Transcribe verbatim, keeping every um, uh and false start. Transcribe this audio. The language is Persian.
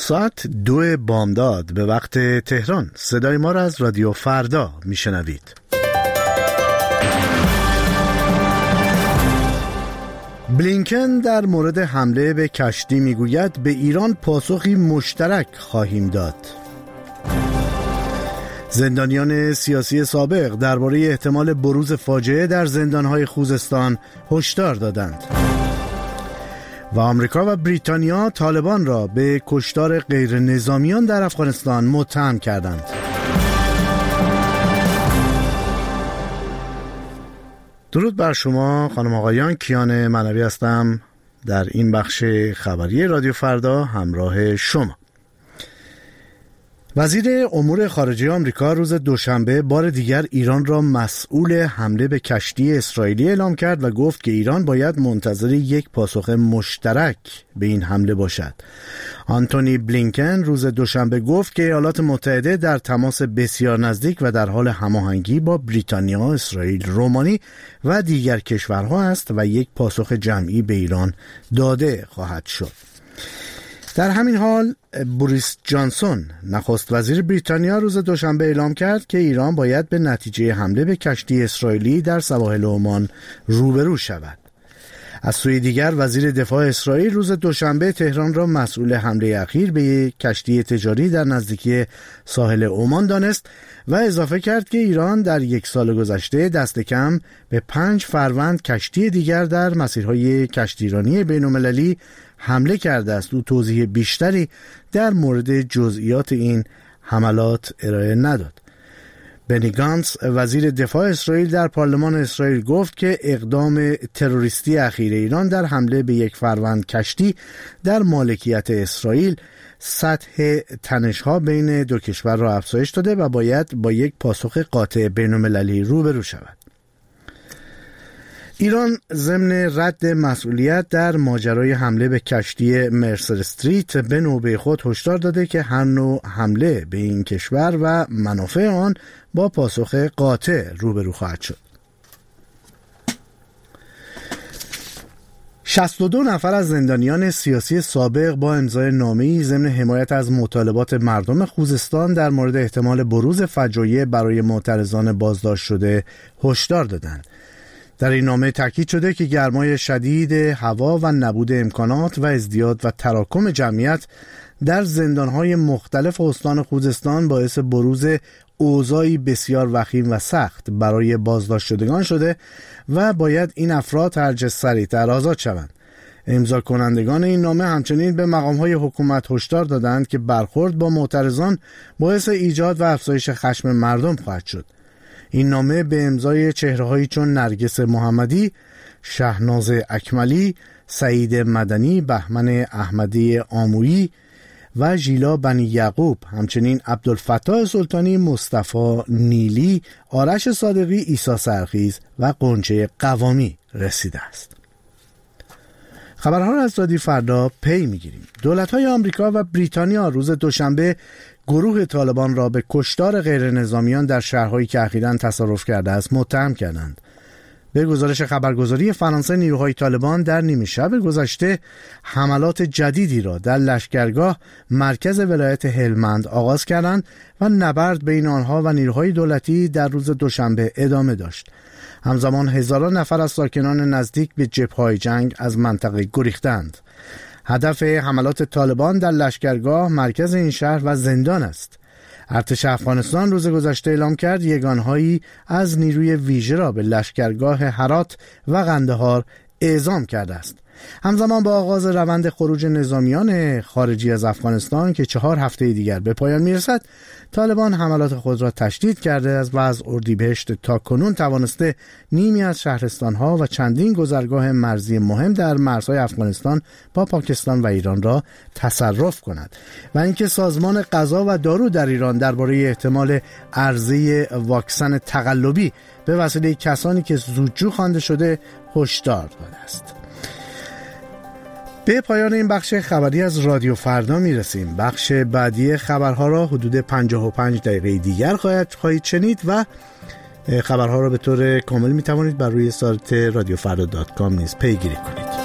ساعت دو بامداد به وقت تهران. صدای ما را از رادیو فردا میشنوید. بلینکن در مورد حمله به کشتی میگوید به ایران پاسخی مشترک خواهیم داد. زندانیان سیاسی سابق درباره احتمال بروز فاجعه در زندانهای خوزستان هشدار دادند. و آمریکا و بریتانیا طالبان را به کشتار غیر نظامیان در افغانستان متهم کردند. درود بر شما خانم آقایان، کیان منوی هستم در این بخش خبری رادیو فردا همراه شما. وزیر امور خارجه آمریکا روز دوشنبه بار دیگر ایران را مسئول حمله به کشتی اسرائیلی اعلام کرد و گفت که ایران باید منتظر یک پاسخ مشترک به این حمله باشد. آنتونی بلینکن روز دوشنبه گفت که ایالات متحده در تماس بسیار نزدیک و در حال هماهنگی با بریتانیا، اسرائیل، رومانی و دیگر کشورها است و یک پاسخ جمعی به ایران داده خواهد شد. در همین حال بوریس جانسون نخست وزیر بریتانیا روز دوشنبه اعلام کرد که ایران باید به نتیجه حمله به کشتی اسرائیلی در سواحل عمان روبرو شود. از سوی دیگر وزیر دفاع اسرائیل روز دوشنبه تهران را مسئول حمله اخیر به یک کشتی تجاری در نزدیکی ساحل عمان دانست و اضافه کرد که ایران در یک سال گذشته دست کم به پنج فروند کشتی دیگر در مسیرهای کشتیرانی بین‌المللی حمله کرده است. او توضیح بیشتری در مورد جزئیات این حملات ارائه نداد. بنی گانتس وزیر دفاع اسرائیل در پارلمان اسرائیل گفت که اقدام تروریستی اخیر ایران در حمله به یک فروند کشتی در مالکیت اسرائیل سطح تنش‌ها بین دو کشور را افزایش داده و باید با یک پاسخ قاطع بین‌المللی روبرو شود. ایران ضمن رد مسئولیت در ماجرای حمله به کشتی مرسر استریت به نوبه خود هشدار داده که هر نوع حمله به این کشور و منافع آن با پاسخ قاطع روبرو خواهد شد. شصت و دو نفر از زندانیان سیاسی سابق با امضای نامه‌ای ضمن حمایت از مطالبات مردم خوزستان در مورد احتمال بروز فجایع برای معترضان بازداشت شده هشدار دادند. در این نامه تاکید شده که گرمای شدید هوا و نبود امکانات و ازدیاد و تراکم جمعیت در زندانهای مختلف استان خوزستان باعث بروز اوضاعی بسیار وخیم و سخت برای بازداشت شدگان شده و باید این افراد هرچه سریعتر آزاد شوند. امضا کنندگان این نامه همچنین به مقامهای حکومت هشدار دادند که برخورد با معترضان باعث ایجاد و افزایش خشم مردم خواهد شد. این نامه به امضای چهره‌هایی چون نرگس محمدی، شهناز اکملی، سعید مدنی، بهمن احمدی آمویی و ژیلا بنی یعقوب، همچنین عبدالفتاح سلطانی، مصطفی نیلی، آرش صادقی، عیسی سرخیز و قنچه قوامی رسیده است. خبرها را از رادیو فردا پی میگیریم. دولت‌های آمریکا و بریتانیا روز دوشنبه گروه طالبان را به کشتار غیر نظامیان در شهرهایی که اخیراً تصرف کرده است متهم کردند. به گزارش خبرگزاری فرانسه، نیروهای طالبان در نیمه شب گذشته حملات جدیدی را در لشکرگاه مرکز ولایت هلمند آغاز کردند و نبرد بین آنها و نیروهای دولتی در روز دوشنبه ادامه داشت. همزمان هزاران نفر از ساکنان نزدیک به جبهه‌های جنگ از منطقه گریختند. هدف حملات طالبان در لشکرگاه مرکز این شهر و زندان است. ارتش افغانستان روز گذشته اعلام کرد یگانهایی از نیروی ویژه را به لشکرگاه هرات و قندهار اعزام کرده است. همزمان با آغاز روند خروج نظامیان خارجی از افغانستان که چهار هفته دیگر به پایان میرسد، طالبان حملات خود را تشدید کرده است و از اردیبهشت تا کنون توانسته نیمی از شهرستانها و چندین گذرگاه مرزی مهم در مرزهای افغانستان با پاکستان و ایران را تصرف کند و اینکه سازمان غذا و دارو در ایران درباره احتمال عرضه واکسن تقلبی به وسیله کسانی که زودجو خوانده شده هشدار داده است. به پایان این بخش خبری از رادیو فردا میرسیم. بخش بعدی خبرها را حدود پنجاه و پنج دقیقه دیگر خواهد خواهید شنید و خبرها را به طور کامل میتوانید بر روی سایت رادیو فردا دات کام نیز پیگیری کنید.